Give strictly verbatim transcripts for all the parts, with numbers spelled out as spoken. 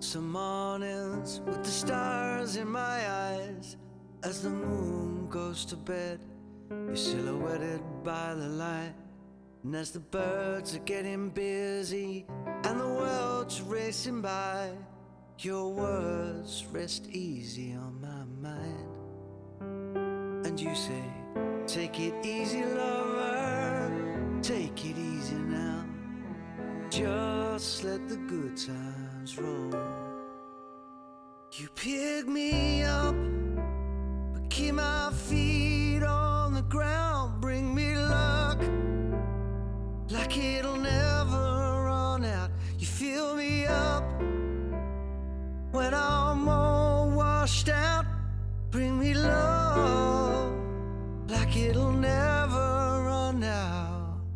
Some mornings with the stars in my eyes, as the moon goes to bed, you're silhouetted by the light. And as the birds are getting busy and the world's racing by, your words rest easy on my mind. And you say, take it easy, lover, take it easy now. Just let the good times roll. You pick me up, but keep my feet on the ground. Bring me luck, like it'll never run out. You fill me up when I'm all washed out. Bring me love, like it'll never run out.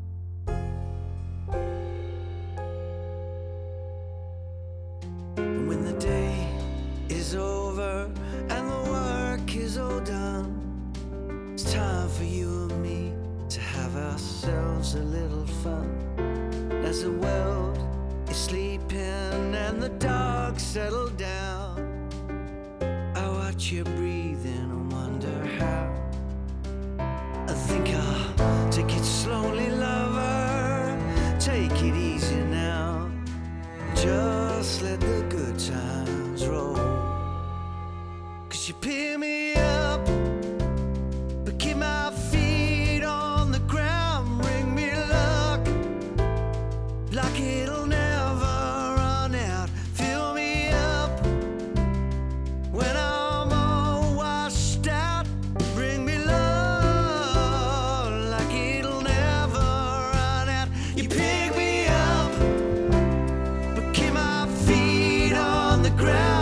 And when the day is over and the work is all done, it's time for you and me to have ourselves a little fun. As the world is sleeping and the dogs settle down, I watch you breathing and wonder how. I think I'll take it slowly, lover, take it easy now. Just let the good times roll. Cause you pick me up, but keep my feet on the ground. Bring me luck, like it'll never run out. Fill me up when I'm all washed out. Bring me love, like it'll never run out. You pick me up, but keep my feet on the ground.